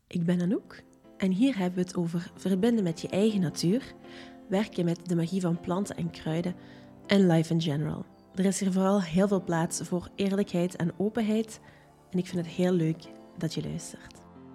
Ik ben Anouk en hier hebben we het over verbinden met je eigen natuur, werken met de magie van planten en kruiden en life in general. Er is hier vooral heel veel plaats voor eerlijkheid en openheid en ik vind het heel leuk dat je luistert.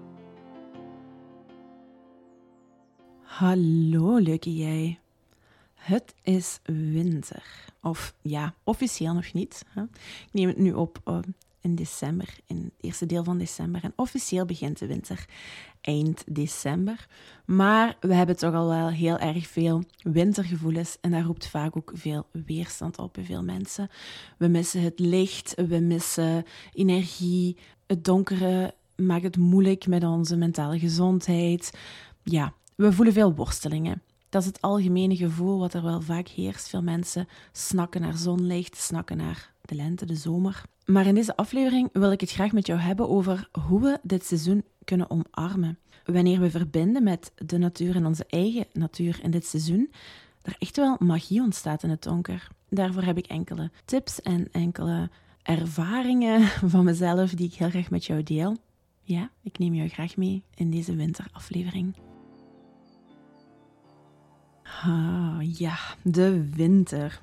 Hallo leuke jij. Het is winter. Of ja, officieel nog niet. Hè? Ik neem het nu op in december, in het eerste deel van december. En officieel begint de winter eind december. Maar we hebben toch al wel heel erg veel wintergevoelens. En daar roept vaak ook veel weerstand op bij veel mensen. We missen het licht, we missen energie. Het donkere maakt het moeilijk met onze mentale gezondheid. Ja, we voelen veel worstelingen. Dat is het algemene gevoel wat er wel vaak heerst. Veel mensen snakken naar zonlicht, snakken naar de lente, de zomer. Maar in deze aflevering wil ik het graag met jou hebben over hoe we dit seizoen kunnen omarmen. Wanneer we verbinden met de natuur en onze eigen natuur in dit seizoen, er echt wel magie ontstaat in het donker. Daarvoor heb ik enkele tips en enkele ervaringen van mezelf die ik heel graag met jou deel. Ja, ik neem jou graag mee in deze winteraflevering. Ja, de winter.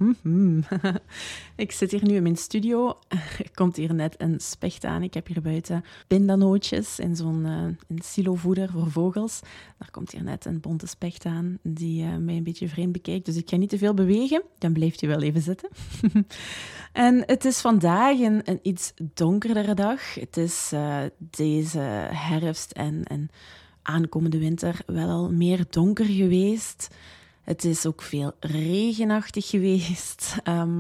Ik zit hier nu in mijn studio. Er komt hier net een specht aan. Ik heb hier buiten pindanootjes in zo'n silovoeder voor vogels. Daar komt hier net een bonte specht aan die mij een beetje vreemd bekijkt. Dus ik ga niet te veel bewegen. Dan blijft hij wel even zitten. En het is vandaag een iets donkerdere dag. Het is deze herfst en aankomende winter wel al meer donker geweest. Het is ook veel regenachtig geweest.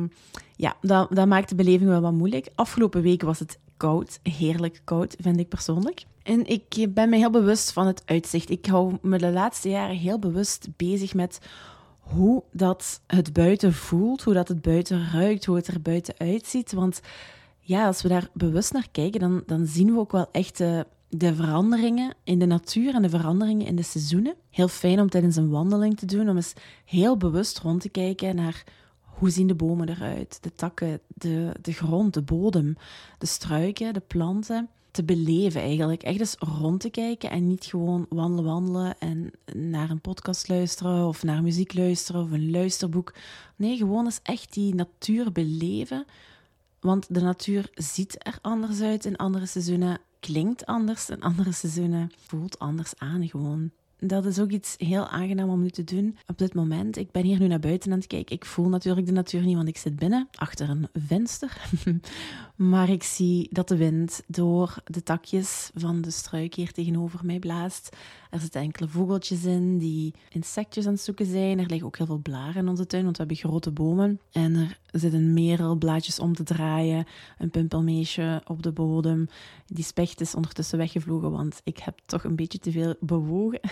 Dat maakt de beleving wel wat moeilijk. Afgelopen week was het koud. Heerlijk koud, vind ik persoonlijk. En ik ben me heel bewust van het uitzicht. Ik hou me de laatste jaren heel bewust bezig met hoe dat het buiten voelt, hoe dat het buiten ruikt, hoe het er buiten uitziet. Want ja, als we daar bewust naar kijken, dan zien we ook wel echt de veranderingen in de natuur en de veranderingen in de seizoenen. Heel fijn om tijdens een wandeling te doen, om eens heel bewust rond te kijken naar hoe zien de bomen eruit, de takken, de grond, de bodem, de struiken, de planten. Te beleven eigenlijk, echt eens rond te kijken en niet gewoon wandelen en naar een podcast luisteren of naar muziek luisteren of een luisterboek. Nee, gewoon eens echt die natuur beleven, want de natuur ziet er anders uit in andere seizoenen, klinkt anders in andere seizoenen, voelt anders aan gewoon. Dat is ook iets heel aangenaam om nu te doen op dit moment. Ik ben hier nu naar buiten aan het kijken. Ik voel natuurlijk de natuur niet, want ik zit binnen, achter een venster. Maar ik zie dat de wind door de takjes van de struik hier tegenover mij blaast. Er zitten enkele vogeltjes in die insectjes aan het zoeken zijn. Er liggen ook heel veel blaren in onze tuin, want we hebben grote bomen. En er zitten merelblaadjes om te draaien, een pimpelmeesje op de bodem. Die specht is ondertussen weggevlogen, want ik heb toch een beetje te veel bewogen.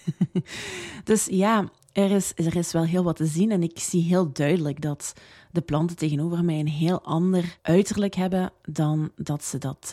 Dus ja, er is wel heel wat te zien en ik zie heel duidelijk dat de planten tegenover mij een heel ander uiterlijk hebben dan dat ze dat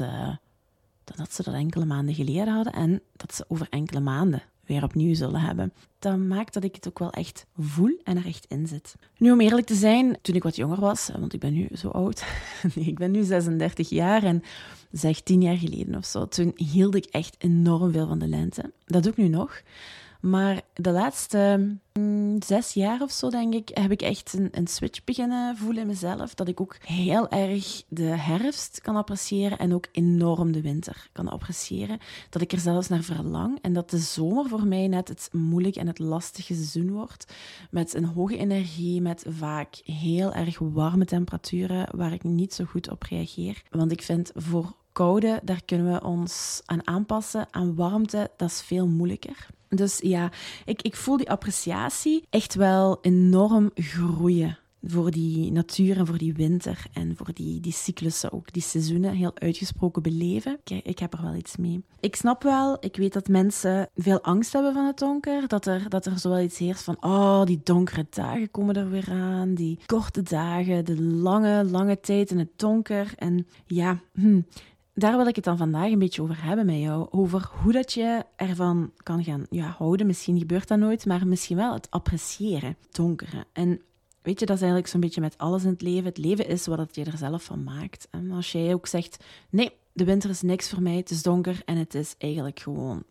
enkele maanden geleden hadden en dat ze over enkele maanden weer opnieuw zullen hebben. Dat maakt dat ik het ook wel echt voel en er echt in zit. Nu, om eerlijk te zijn, toen ik wat jonger was, want ik ben nu zo oud, nee, ik ben nu 36 jaar en zeg 10 jaar geleden of zo, toen hield ik echt enorm veel van de lente. Dat doe ik nu nog. Maar de laatste 6 jaar of zo, denk ik, heb ik echt een switch beginnen voelen in mezelf. Dat ik ook heel erg de herfst kan appreciëren en ook enorm de winter kan appreciëren. Dat ik er zelfs naar verlang. En dat de zomer voor mij net het moeilijke en het lastige seizoen wordt. Met een hoge energie, met vaak heel erg warme temperaturen waar ik niet zo goed op reageer. Want ik vind voor koude, daar kunnen we ons aan aanpassen. Aan warmte, dat is veel moeilijker. Dus ja, ik voel die appreciatie echt wel enorm groeien voor die natuur en voor die winter en voor die cyclussen ook, die seizoenen heel uitgesproken beleven. Ik heb er wel iets mee. Ik snap wel, ik weet dat mensen veel angst hebben van het donker, dat er zo wel iets heerst van, die donkere dagen komen er weer aan, die korte dagen, de lange tijd in het donker en ja, daar wil ik het dan vandaag een beetje over hebben met jou. Over hoe dat je ervan kan gaan houden. Misschien gebeurt dat nooit, maar misschien wel het appreciëren. Het donkere. En weet je, dat is eigenlijk zo'n beetje met alles in het leven. Het leven is wat je er zelf van maakt. En als jij ook zegt, nee, de winter is niks voor mij, het is donker en het is eigenlijk gewoon...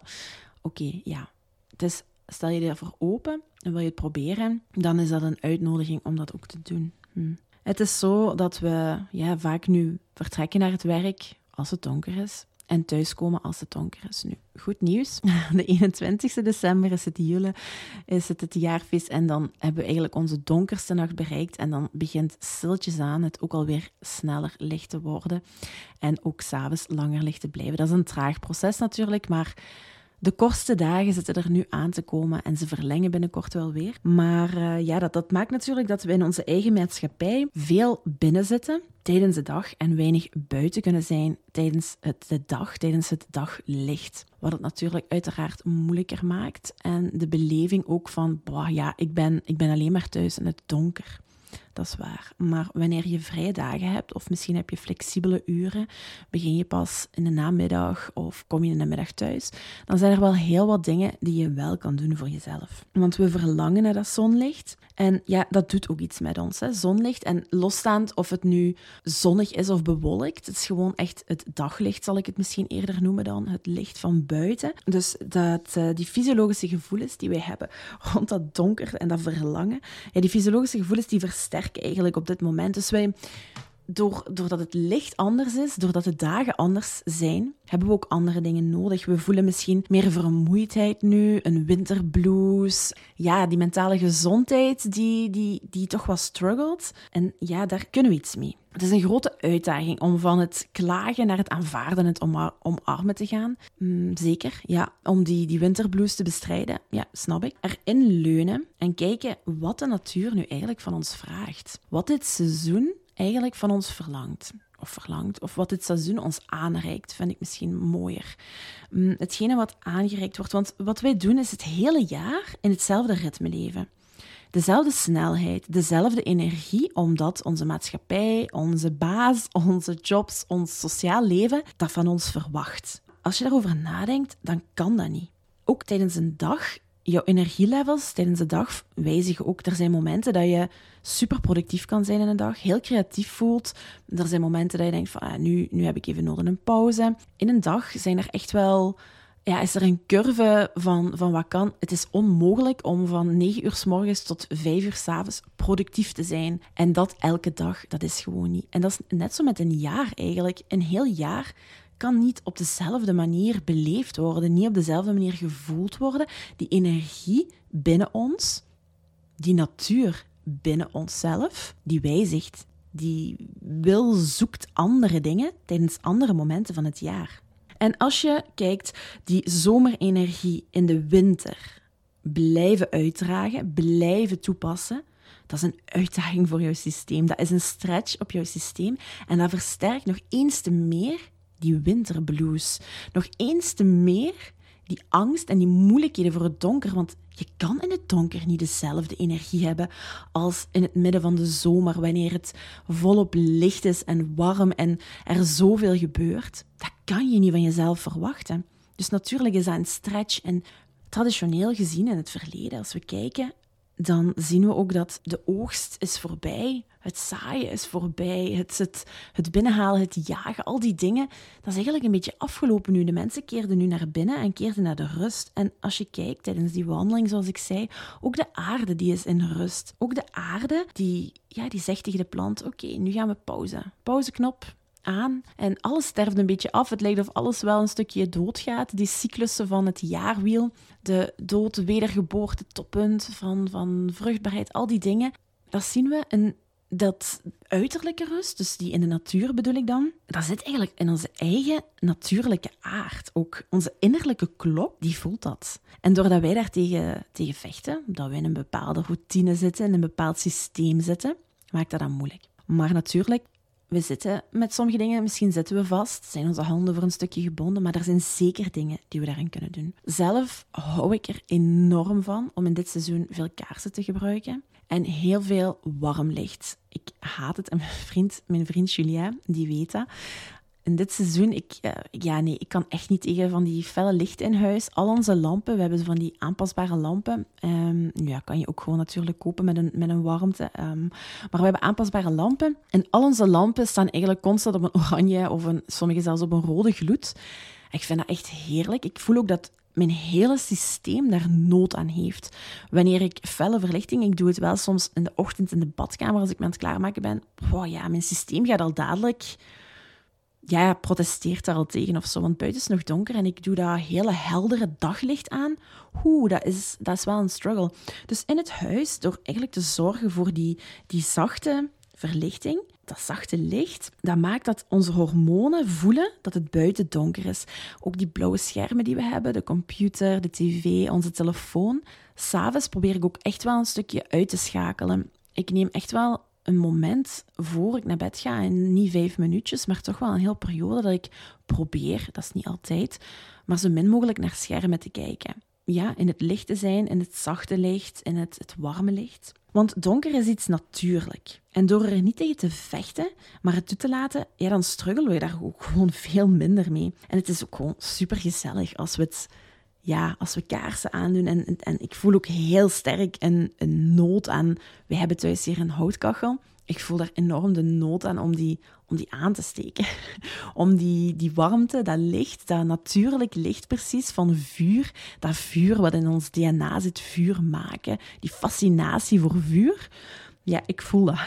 Oké, ja. Dus stel je ervoor open en wil je het proberen, dan is dat een uitnodiging om dat ook te doen. Het is zo dat we vaak nu vertrekken naar het werk als het donker is en thuiskomen als het donker is. Nu, goed nieuws. De 21 december is het Jule, is het jaarfeest en dan hebben we eigenlijk onze donkerste nacht bereikt en dan begint stilletjes aan het ook alweer sneller licht te worden en ook 's avonds langer licht te blijven. Dat is een traag proces natuurlijk, maar de kortste dagen zitten er nu aan te komen en ze verlengen binnenkort wel weer. Maar dat maakt natuurlijk dat we in onze eigen maatschappij veel binnen zitten tijdens de dag en weinig buiten kunnen zijn tijdens het daglicht. Wat het natuurlijk uiteraard moeilijker maakt en de beleving ook van, ik ben alleen maar thuis in het donker. Dat is waar. Maar wanneer je vrije dagen hebt, of misschien heb je flexibele uren, begin je pas in de namiddag of kom je in de middag thuis, dan zijn er wel heel wat dingen die je wel kan doen voor jezelf. Want we verlangen naar dat zonlicht. En ja, dat doet ook iets met ons, hè? Zonlicht. En losstaand of het nu zonnig is of bewolkt, het is gewoon echt het daglicht, zal ik het misschien eerder noemen dan het licht van buiten. Dus die fysiologische gevoelens die wij hebben rond dat donker en dat verlangen, die fysiologische gevoelens die versterken eigenlijk op dit moment. Dus wij, doordat het licht anders is, doordat de dagen anders zijn, hebben we ook andere dingen nodig. We voelen misschien meer vermoeidheid nu, een winterblues. Ja, die mentale gezondheid die toch wel struggelt. En ja, daar kunnen we iets mee. Het is een grote uitdaging om van het klagen naar het aanvaarden, het omarmen te gaan. Zeker, ja. Om die winterblues te bestrijden. Ja, snap ik. Erin leunen en kijken wat de natuur nu eigenlijk van ons vraagt. Wat dit seizoen eigenlijk van ons verlangt. Of wat dit seizoen ons aanreikt, vind ik misschien mooier. Hetgene wat aangereikt wordt. Want wat wij doen is het hele jaar in hetzelfde ritme leven. Dezelfde snelheid, dezelfde energie, omdat onze maatschappij, onze baas, onze jobs, ons sociaal leven dat van ons verwacht. Als je daarover nadenkt, dan kan dat niet. Ook tijdens een dag, jouw energielevels tijdens de dag wijzigen ook. Er zijn momenten dat je super productief kan zijn in een dag, heel creatief voelt. Er zijn momenten dat je denkt van, nu heb ik even nodig een pauze. In een dag zijn er echt wel... Ja, is er een curve van wat kan. Het is onmogelijk om van 9 uur 's morgens tot 5 uur 's avonds productief te zijn. En dat elke dag, dat is gewoon niet. En dat is net zo met een jaar eigenlijk. Een heel jaar kan niet op dezelfde manier beleefd worden, niet op dezelfde manier gevoeld worden. Die energie binnen ons, die natuur binnen onszelf, die wijzigt. Die zoekt andere dingen tijdens andere momenten van het jaar. En als je kijkt, die zomerenergie in de winter blijven uitdragen, blijven toepassen, dat is een uitdaging voor jouw systeem. Dat is een stretch op jouw systeem en dat versterkt nog eens te meer die winterblues. Nog eens te meer die angst en die moeilijkheden voor het donker, want je kan in het donker niet dezelfde energie hebben als in het midden van de zomer, wanneer het volop licht is en warm en er zoveel gebeurt. Dat kan je niet van jezelf verwachten. Dus natuurlijk is dat een stretch. En traditioneel gezien in het verleden, als we kijken, dan zien we ook dat de oogst is voorbij, het zaaien is voorbij, het binnenhalen, het jagen, al die dingen, dat is eigenlijk een beetje afgelopen nu. De mensen keerden nu naar binnen en keerden naar de rust. En als je kijkt tijdens die wandeling, zoals ik zei, ook de aarde die is in rust. Ook de aarde die zegt tegen de plant, oké, nu gaan we pauze. Pauzeknop aan en alles sterft een beetje af. Het lijkt of alles wel een stukje doodgaat. Die cyclussen van het jaarwiel, de dood, wedergeboorte, toppunt van vruchtbaarheid, al die dingen, dat zien we. En dat uiterlijke rust, dus die in de natuur bedoel ik dan, dat zit eigenlijk in onze eigen natuurlijke aard. Ook onze innerlijke klok, die voelt dat. En doordat wij daar tegen vechten, dat we in een bepaalde routine zitten, in een bepaald systeem zitten, maakt dat dan moeilijk. Maar natuurlijk, we zitten met sommige dingen, misschien zitten we vast, zijn onze handen voor een stukje gebonden, maar er zijn zeker dingen die we daarin kunnen doen. Zelf hou ik er enorm van om in dit seizoen veel kaarsen te gebruiken en heel veel warm licht. Ik haat het en mijn vriend Julien, die weet dat. in dit seizoen, ik kan echt niet tegen van die felle lichten in huis. Al onze lampen, we hebben van die aanpasbare lampen. Kan je ook gewoon natuurlijk kopen met een warmte. Maar we hebben aanpasbare lampen. En al onze lampen staan eigenlijk constant op een oranje of sommige zelfs op een rode gloed. Ik vind dat echt heerlijk. Ik voel ook dat mijn hele systeem daar nood aan heeft. Wanneer ik felle verlichting, ik doe het wel soms in de ochtend in de badkamer als ik me aan het klaarmaken ben. Mijn systeem gaat al dadelijk... protesteert daar al tegen of zo, want buiten is het nog donker en ik doe dat hele heldere daglicht aan. Dat is wel een struggle. Dus in het huis, door eigenlijk te zorgen voor die zachte verlichting, dat zachte licht, dat maakt dat onze hormonen voelen dat het buiten donker is. Ook die blauwe schermen die we hebben, de computer, de tv, onze telefoon. 'S Avonds probeer ik ook echt wel een stukje uit te schakelen. Ik neem echt wel een moment voor ik naar bed ga, en niet 5 minuutjes, maar toch wel een hele periode dat ik probeer, dat is niet altijd, maar zo min mogelijk naar schermen te kijken. Ja, in het licht te zijn, in het zachte licht, in het warme licht. Want donker is iets natuurlijk. En door er niet tegen te vechten, maar het toe te laten, dan struggelen we daar ook gewoon veel minder mee. En het is ook gewoon supergezellig als we kaarsen aandoen. En ik voel ook heel sterk een nood aan... We hebben thuis hier een houtkachel. Ik voel daar enorm de nood aan om die aan te steken. Om die warmte, dat licht, dat natuurlijk licht precies van vuur. Dat vuur wat in ons DNA zit, vuur maken. Die fascinatie voor vuur. Ja, ik voel dat.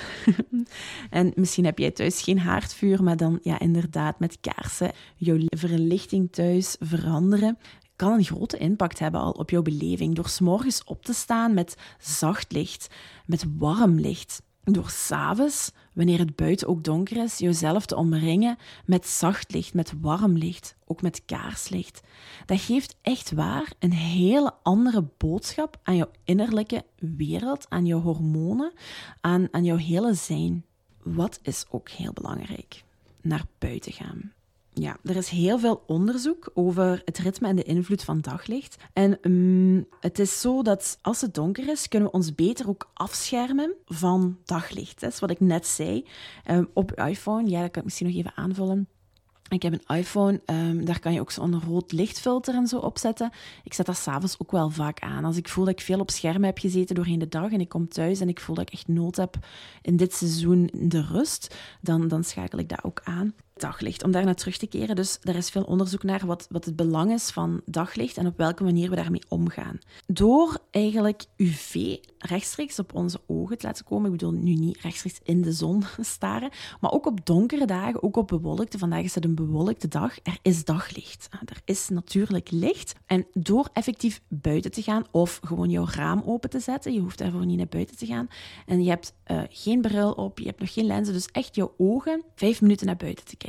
En misschien heb jij thuis geen haardvuur, maar dan inderdaad met kaarsen jouw verlichting thuis veranderen. Kan een grote impact hebben al op jouw beleving. Door 's morgens op te staan met zacht licht, met warm licht. Door 's avonds, wanneer het buiten ook donker is, jezelf te omringen met zacht licht, met warm licht, ook met kaarslicht. Dat geeft echt waar een hele andere boodschap aan jouw innerlijke wereld, aan jouw hormonen, aan jouw hele zijn. Wat is ook heel belangrijk? Naar buiten gaan. Ja, er is heel veel onderzoek over het ritme en de invloed van daglicht. En het is zo dat als het donker is, kunnen we ons beter ook afschermen van daglicht. Dat is wat ik net zei. Op je iPhone, dat kan ik misschien nog even aanvullen. Ik heb een iPhone, daar kan je ook zo'n rood lichtfilter en zo opzetten. Ik zet dat 's avonds ook wel vaak aan. Als ik voel dat ik veel op schermen heb gezeten doorheen de dag en ik kom thuis en ik voel dat ik echt nood heb in dit seizoen de rust, dan schakel ik dat ook aan. Daglicht, om daar naar terug te keren. Dus er is veel onderzoek naar wat het belang is van daglicht en op welke manier we daarmee omgaan. Door eigenlijk UV rechtstreeks op onze ogen te laten komen, ik bedoel nu niet rechtstreeks in de zon staren, maar ook op donkere dagen, ook op bewolkte. Vandaag is het een bewolkte dag. Er is daglicht. Er is natuurlijk licht. En door effectief buiten te gaan of gewoon jouw raam open te zetten, je hoeft daarvoor niet naar buiten te gaan, en je hebt geen bril op, je hebt nog geen lenzen, dus echt jouw ogen 5 minuten naar buiten te kijken.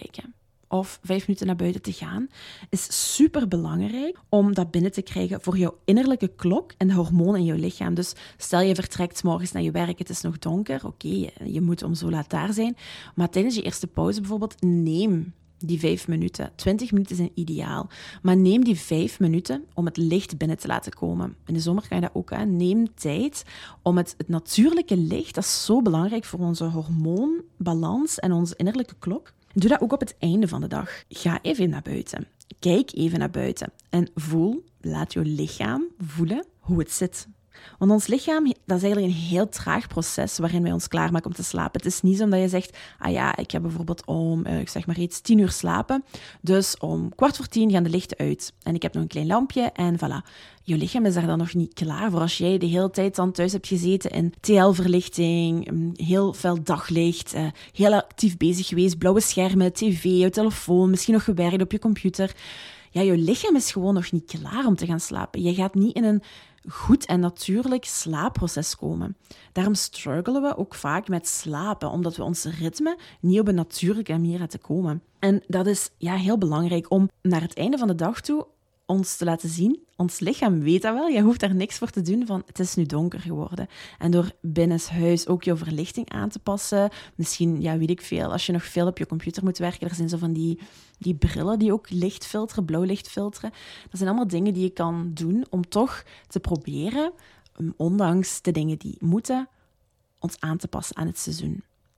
Of 5 minuten naar buiten te gaan, is super belangrijk om dat binnen te krijgen voor jouw innerlijke klok en de hormonen in jouw lichaam. Dus stel je vertrekt 's morgens naar je werk, het is nog donker, oké, je moet om zo laat daar zijn, maar tijdens je eerste pauze bijvoorbeeld, neem die 5 minuten. 20 minuten zijn ideaal. Maar neem die 5 minuten om het licht binnen te laten komen. In de zomer kan je dat ook aan. Neem tijd om het natuurlijke licht, dat is zo belangrijk voor onze hormoonbalans en onze innerlijke klok. Doe dat ook op het einde van de dag. Ga even naar buiten. Kijk even naar buiten. En laat je lichaam voelen hoe het zit. Want ons lichaam, dat is eigenlijk een heel traag proces waarin wij ons klaarmaken om te slapen. Het is niet zo omdat je zegt, ik heb bijvoorbeeld om, ik zeg maar iets, 10 uur slapen. Dus om 9:15 gaan de lichten uit. En ik heb nog een klein lampje en voilà. Je lichaam is daar dan nog niet klaar voor. Als jij de hele tijd dan thuis hebt gezeten in TL-verlichting, heel fel daglicht, heel actief bezig geweest, blauwe schermen, tv, je telefoon, misschien nog gewerkt op je computer. Ja, je lichaam is gewoon nog niet klaar om te gaan slapen. Je gaat niet in een goed en natuurlijk slaapproces komen. Daarom struggelen we ook vaak met slapen, omdat we ons ritme niet op een natuurlijke manier laten komen. En dat is heel belangrijk om naar het einde van de dag toe ons te laten zien. Ons lichaam weet dat wel, je hoeft daar niks voor te doen van het is nu donker geworden. En door binnenshuis ook jouw verlichting aan te passen, misschien, weet ik veel, als je nog veel op je computer moet werken, er zijn zo van die brillen die ook licht filteren, blauw licht filteren. Dat zijn allemaal dingen die je kan doen om toch te proberen, ondanks de dingen die moeten, ons aan te passen aan het seizoen.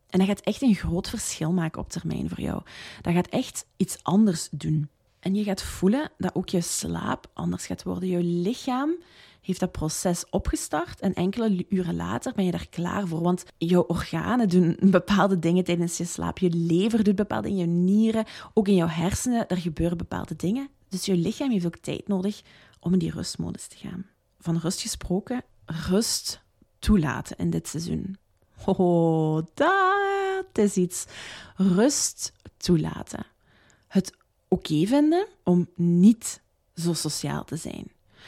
En dat gaat echt een groot verschil maken op termijn voor jou. Dat gaat echt iets anders doen. En je gaat voelen dat ook je slaap anders gaat worden. Je lichaam heeft dat proces opgestart en enkele uren later ben je daar klaar voor. Want jouw organen doen bepaalde dingen tijdens je slaap. Je lever doet bepaalde dingen, je nieren, ook in jouw hersenen, er gebeuren bepaalde dingen. Dus je lichaam heeft ook tijd nodig om in die rustmodus te gaan. Van rust gesproken, rust toelaten in dit seizoen. Oh, dat is iets. Rust toelaten. Het oké vinden om niet zo sociaal te zijn.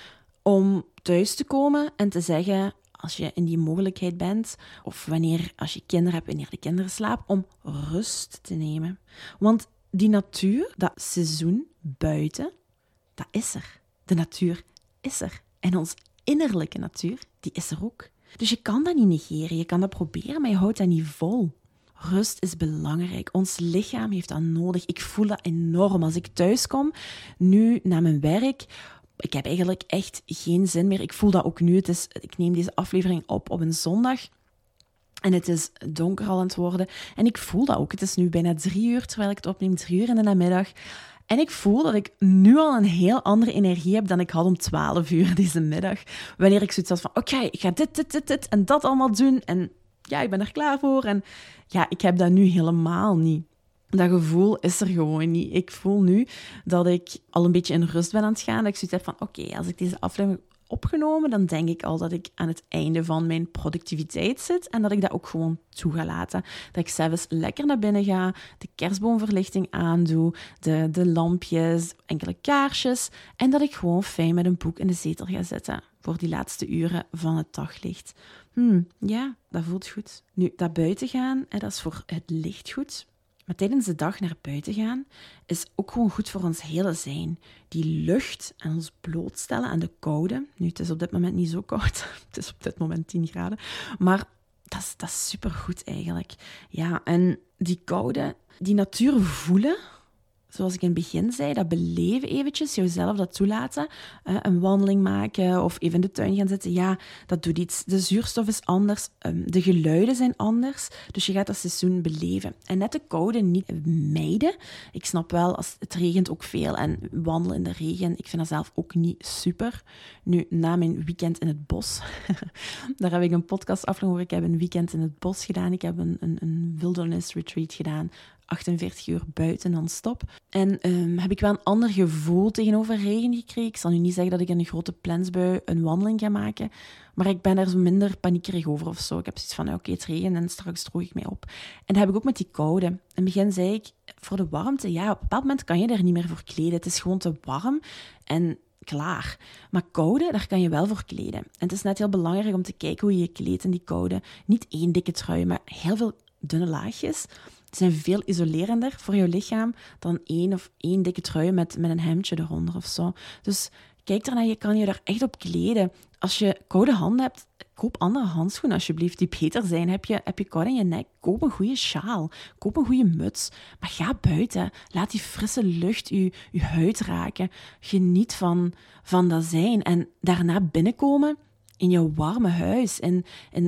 Om thuis te komen en te zeggen, als je in die mogelijkheid bent, of als je kinderen hebt, wanneer de kinderen slapen, om rust te nemen. Want die natuur, dat seizoen buiten, dat is er. De natuur is er. En onze innerlijke natuur, die is er ook. Dus je kan dat niet negeren, je kan dat proberen, maar je houdt dat niet vol. Rust is belangrijk. Ons lichaam heeft dat nodig. Ik voel dat enorm. Als ik thuis kom, nu na mijn werk, ik heb eigenlijk echt geen zin meer. Ik voel dat ook nu. Ik neem deze aflevering op een zondag. En het is donker al aan het worden. En ik voel dat ook. Het is nu bijna 3 uur, terwijl ik het opneem, 3 uur in de namiddag. En ik voel dat ik nu al een heel andere energie heb dan ik had om 12 uur deze middag. Wanneer ik zoiets had van, oké, ik ga dit en dat allemaal doen. En ja, ik ben er klaar voor. En ja, ik heb dat nu helemaal niet. Dat gevoel is er gewoon niet. Ik voel nu dat ik al een beetje in rust ben aan het gaan. Dat ik zoiets heb van, oké, als ik deze aflevering opgenomen, dan denk ik al dat ik aan het einde van mijn productiviteit zit en dat ik dat ook gewoon toe ga laten. Dat ik zelfs lekker naar binnen ga, de kerstboomverlichting aandoe, de lampjes, enkele kaarsjes en dat ik gewoon fijn met een boek in de zetel ga zitten voor die laatste uren van het daglicht. Ja, dat voelt goed. Nu, dat buiten gaan, dat is voor het licht goed. Maar tijdens de dag naar buiten gaan is ook gewoon goed voor ons hele zijn. Die lucht en ons blootstellen aan de koude. Nu, het is op dit moment niet zo koud. Het is op dit moment 10 graden. Maar dat is supergoed eigenlijk. Ja, en die koude, die natuur voelen, zoals ik in het begin zei, dat beleven eventjes, jezelf dat toelaten, een wandeling maken of even in de tuin gaan zitten, ja, dat doet iets. De zuurstof is anders, de geluiden zijn anders, dus je gaat dat seizoen beleven. En net de koude niet mijden. Ik snap wel, als het regent ook veel en wandelen in de regen, ik vind dat zelf ook niet super. Nu, na mijn weekend in het bos, daar heb ik een podcast aflevering over. Ik heb een weekend in het bos gedaan, ik heb een wilderness retreat gedaan, 48 uur buiten non-stop. En heb ik wel een ander gevoel tegenover regen gekregen. Ik zal nu niet zeggen dat ik in een grote plensbui een wandeling ga maken, maar ik ben daar zo minder paniekerig over of zo. Ik heb zoiets van, oké, het regent en straks droog ik mij op. En dat heb ik ook met die koude. In het begin zei ik, voor de warmte, ja, op een bepaald moment kan je er niet meer voor kleden. Het is gewoon te warm en klaar. Maar koude, daar kan je wel voor kleden. En het is net heel belangrijk om te kijken hoe je je kleedt in die koude. Niet 1 dikke trui, maar heel veel dunne laagjes. Zijn veel isolerender voor jouw lichaam dan 1 dikke trui met een hemdje eronder of zo. Dus kijk ernaar, je kan je daar echt op kleden. Als je koude handen hebt, koop andere handschoenen alsjeblieft, die beter zijn. Heb je kou in je nek, koop een goede sjaal, koop een goede muts. Maar ga buiten, laat die frisse lucht je huid raken. Geniet van dat zijn en daarna binnenkomen in jouw warme huis, in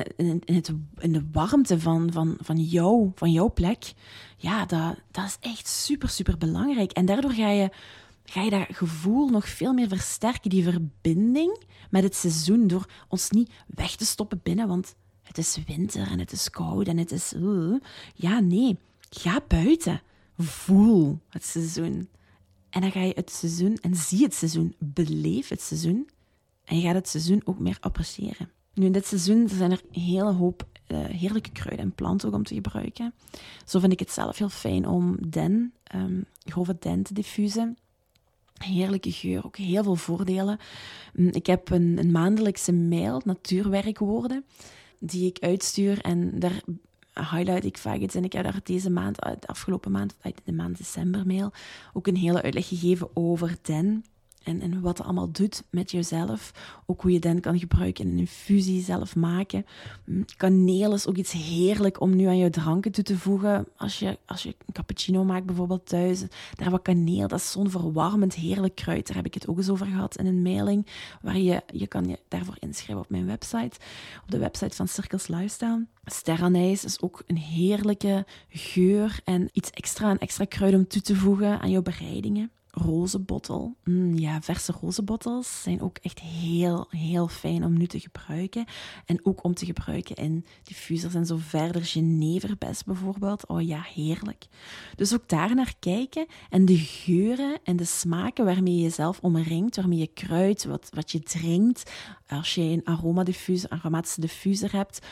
de warmte van jouw plek. Ja, dat is echt super, super belangrijk. En daardoor ga je dat gevoel nog veel meer versterken, die verbinding met het seizoen, door ons niet weg te stoppen binnen, want het is winter en het is koud en het is... Ja, nee, ga buiten. Voel het seizoen. En dan ga je het seizoen en zie het seizoen, beleef het seizoen. En je gaat het seizoen ook meer appreciëren. Nu, in dit seizoen zijn er een hele hoop heerlijke kruiden en planten ook om te gebruiken. Zo vind ik het zelf heel fijn om grove den te diffusen. Heerlijke geur, ook heel veel voordelen. Ik heb een maandelijkse mail, natuurwerkwoorden, die ik uitstuur. En daar highlight ik vaak iets. En ik heb daar de afgelopen maand, uit de maand december mail, ook een hele uitleg gegeven over den. En wat het allemaal doet met jezelf. Ook hoe je den kan gebruiken in een infusie, zelf maken. Kaneel is ook iets heerlijk om nu aan je dranken toe te voegen. Als je een cappuccino maakt bijvoorbeeld thuis, daar wat kaneel, dat is zo'n verwarmend heerlijk kruid. Daar heb ik het ook eens over gehad in een mailing, waar je kan je daarvoor inschrijven op mijn website. Op de website van Cirkels Lifestyle. Sterrenijs is ook een heerlijke geur en iets extra kruid om toe te voegen aan jouw bereidingen. Rozenbottel. Verse rozenbottels zijn ook echt heel, heel fijn om nu te gebruiken. En ook om te gebruiken in diffusers en zo verder. Jeneverbes bijvoorbeeld. Oh ja, heerlijk. Dus ook daar naar kijken. En de geuren en de smaken waarmee je jezelf omringt, waarmee je kruidt, wat je drinkt. Als je een aromatische diffuser hebt,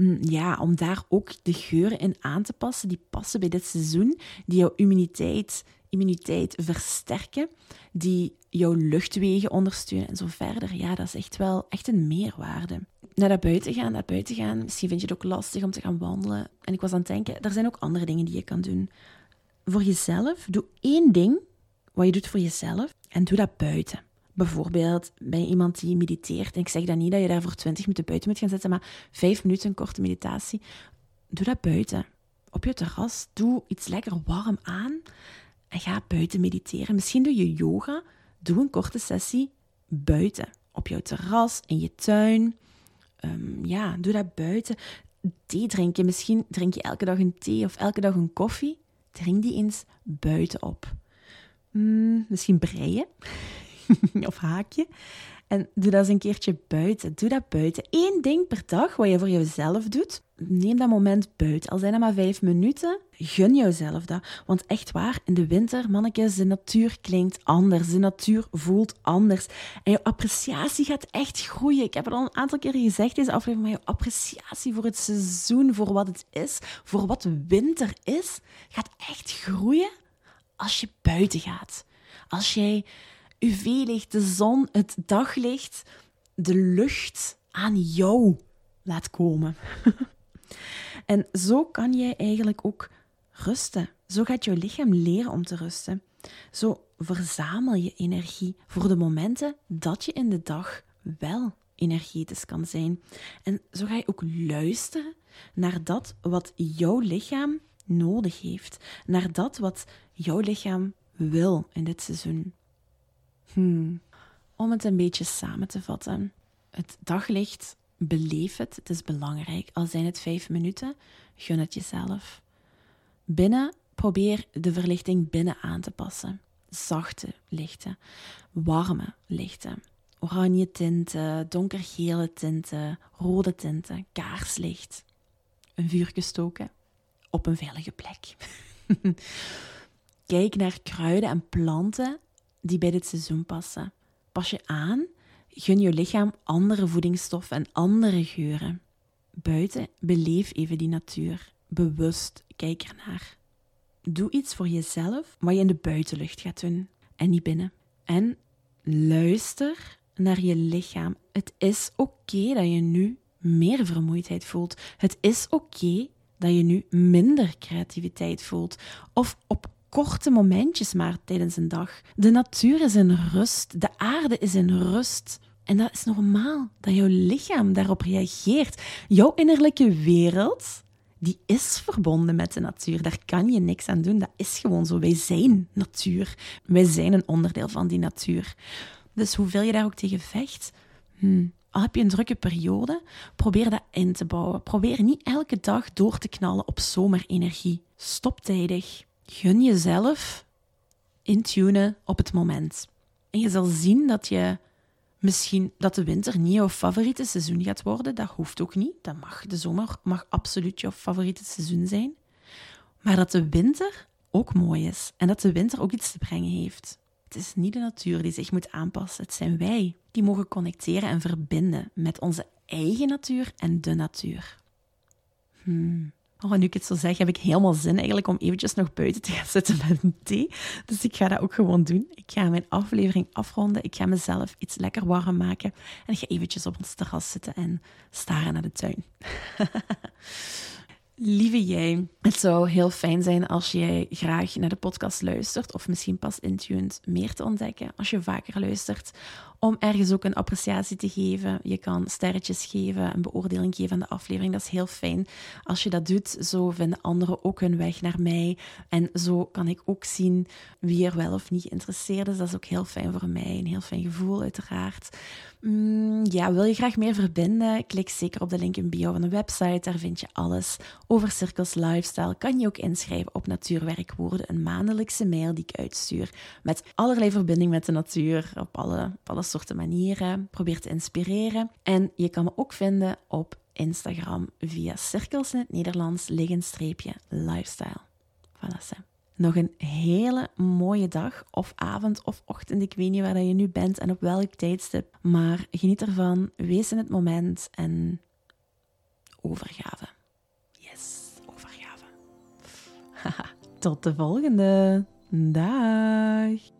om daar ook de geuren in aan te passen. Die passen bij dit seizoen, die jouw immuniteit versterken, die jouw luchtwegen ondersteunen en zo verder. Ja, dat is echt wel echt een meerwaarde. Naar dat buiten gaan. Misschien vind je het ook lastig om te gaan wandelen. En ik was aan het denken, er zijn ook andere dingen die je kan doen. Voor jezelf, doe 1 ding wat je doet voor jezelf en doe dat buiten. Bijvoorbeeld bij iemand die mediteert. En ik zeg dan niet dat je daar voor 20 minuten buiten moet gaan zitten, maar 5 minuten een korte meditatie. Doe dat buiten. Op je terras. Doe iets lekker warm aan. En ga buiten mediteren. Misschien doe je yoga. Doe een korte sessie buiten. Op jouw terras, in je tuin. Doe dat buiten. Thee drinken. Misschien drink je elke dag een thee of elke dag een koffie. Drink die eens buiten op. Misschien breien. Of haakje. En doe dat eens een keertje buiten. Doe dat buiten. 1 ding per dag wat je voor jezelf doet. Neem dat moment buiten. Al zijn dat maar 5 minuten. Gun jezelf dat. Want echt waar, in de winter, mannetjes, de natuur klinkt anders. De natuur voelt anders. En je appreciatie gaat echt groeien. Ik heb het al een aantal keren gezegd, deze aflevering, maar je appreciatie voor het seizoen, voor wat het is, voor wat winter is, gaat echt groeien als je buiten gaat. Als jij UV-licht, de zon, het daglicht, de lucht aan jou laat komen. En zo kan jij eigenlijk ook rusten. Zo gaat jouw lichaam leren om te rusten. Zo verzamel je energie voor de momenten dat je in de dag wel energetisch kan zijn. En zo ga je ook luisteren naar dat wat jouw lichaam nodig heeft. Naar dat wat jouw lichaam wil in dit seizoen. Om het een beetje samen te vatten. Het daglicht, beleef het. Het is belangrijk. Al zijn het 5 minuten, gun het jezelf. Binnen, probeer de verlichting binnen aan te passen. Zachte lichten, warme lichten. Oranje tinten, donkergele tinten, rode tinten, kaarslicht. Een vuurtje stoken op een veilige plek. Kijk naar kruiden en planten die bij dit seizoen passen. Pas je aan, gun je lichaam andere voedingsstoffen en andere geuren. Buiten, beleef even die natuur. Bewust, kijk ernaar. Doe iets voor jezelf wat je in de buitenlucht gaat doen en niet binnen. En luister naar je lichaam. Het is oké dat je nu meer vermoeidheid voelt. Het is oké dat je nu minder creativiteit voelt. Of op korte momentjes maar tijdens een dag. De natuur is in rust. De aarde is in rust. En dat is normaal, dat jouw lichaam daarop reageert. Jouw innerlijke wereld, die is verbonden met de natuur. Daar kan je niks aan doen. Dat is gewoon zo. Wij zijn natuur. Wij zijn een onderdeel van die natuur. Dus hoeveel je daar ook tegen vecht, al heb je een drukke periode, probeer dat in te bouwen. Probeer niet elke dag door te knallen op zomerenergie. Stop tijdig. Gun jezelf intunen op het moment. En je zal zien dat de winter niet jouw favoriete seizoen gaat worden. Dat hoeft ook niet. Dat mag. De zomer mag absoluut jouw favoriete seizoen zijn. Maar dat de winter ook mooi is. En dat de winter ook iets te brengen heeft. Het is niet de natuur die zich moet aanpassen. Het zijn wij die mogen connecteren en verbinden met onze eigen natuur en de natuur. Nu ik het zo zeg, heb ik helemaal zin eigenlijk om eventjes nog buiten te gaan zitten met een thee. Dus ik ga dat ook gewoon doen. Ik ga mijn aflevering afronden. Ik ga mezelf iets lekker warm maken. En ik ga eventjes op ons terras zitten en staren naar de tuin. Lieve jij, het zou heel fijn zijn als jij graag naar de podcast luistert of misschien pas intuned meer te ontdekken als je vaker luistert, om ergens ook een appreciatie te geven. Je kan sterretjes geven, een beoordeling geven aan de aflevering. Dat is heel fijn. Als je dat doet, zo vinden anderen ook hun weg naar mij. En zo kan ik ook zien wie er wel of niet geïnteresseerd is. Dat is ook heel fijn voor mij. Een heel fijn gevoel, uiteraard. Wil je graag meer verbinden? Klik zeker op de link in bio van de website. Daar vind je alles over Cirkels Lifestyle. Kan je ook inschrijven op Natuurwerkwoorden, een maandelijkse mail die ik uitstuur met allerlei verbinding met de natuur op alle soorten manieren. Probeer te inspireren. En je kan me ook vinden op Instagram via Cirkels in het Nederlands, _lifestyle. Voilà, ze. Nog een hele mooie dag of avond of ochtend. Ik weet niet waar je nu bent en op welk tijdstip. Maar geniet ervan, wees in het moment en overgave. Yes, overgave. Tot de volgende. Dag.